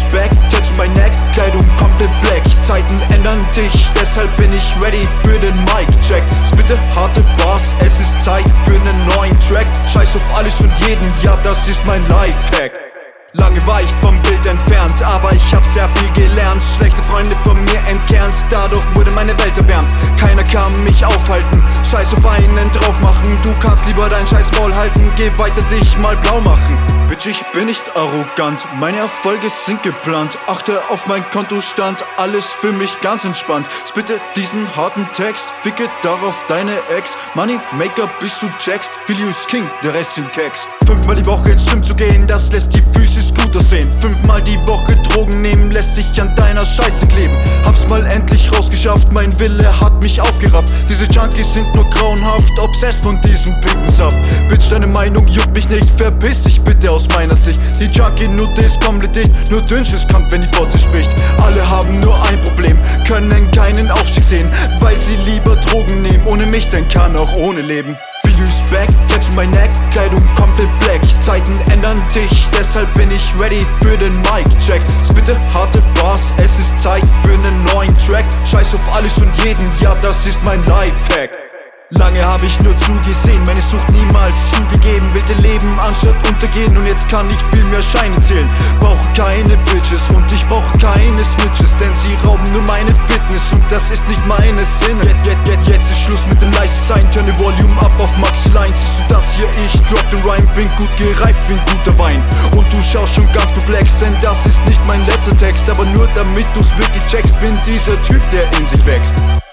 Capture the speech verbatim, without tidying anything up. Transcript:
back, Tattoo mein Neck, Kleidung komplett black. Zeiten ändern dich, deshalb bin ich ready für den Mic-Check. Spitte harte Bars, es ist Zeit für nen neuen Track. Scheiß auf alles und jeden, ja das ist mein Lifehack. Lange war ich vom Bild entfernt, aber ich hab sehr viel gelernt. Schlechte Freunde von mir entkernt, dadurch wurde meine Welt erwärmt. Keiner kann mich aufhalten, scheiß auf einen drauf machen. Du kannst lieber dein scheiß Maul halten, geh weiter dich mal blau machen. Bitch, ich bin nicht arrogant, meine Erfolge sind geplant. Achte auf mein Kontostand, alles für mich ganz entspannt. Spitte diesen harten Text, ficke darauf deine Ex. Money Maker bis du checkst, Filio ist King, der Rest sind Keks. Fünfmal die Woche ins Gym zu gehen, das lässt die Füße gut aussehen. Fünfmal die Woche Drogen nehmen, lässt sich an deiner Scheiße kleben. Hab's mal endlich rausgeschafft, mein Wille hat mich aufgerafft. Diese Junkies sind nur grauenhaft, obsessed von diesem pinken Saft. Bitch, deine Meinung juckt mich nicht, verpiss dich bitte aus meiner Sicht. Die Junkie-Nutte ist komplett dicht, nur Dünnschiss kommt, wenn die vor sich spricht. Alle haben nur ein Problem, können keinen Aufstieg sehen, weil sie lieber Drogen nehmen. Ohne mich, denn kann auch ohne leben. Filio's back, Tattoo mein Neck, Kleidung komplett black. Zeiten ändern dich, deshalb bin ich ready für den Mic-Check. Spitte harte Bars, es ist Zeit für nen neuen Track. Scheiß auf alles und jeden, ja das ist mein Lifehack. Lange hab ich nur zugesehen, meine Sucht niemals zugegeben. Wilde Leben anstatt untergehen und jetzt kann ich viel mehr Scheine zählen. Brauch keine Bitches und ich brauch keine Snitches, denn sie rauben nur meine Fitness und das ist nicht meine Sinne. Jetzt, jetzt, jetzt, jetzt ist Schluss mit dem leise sein, turn the volume up auf Maxi Line. Siehst du das hier, ich drop den Rhyme, bin gut gereift wie ein guter Wein. Und du schaust schon ganz perplex, denn das ist nicht mein letzter Text. Aber nur damit du's wirklich checkst, bin dieser Typ, der in sich wächst.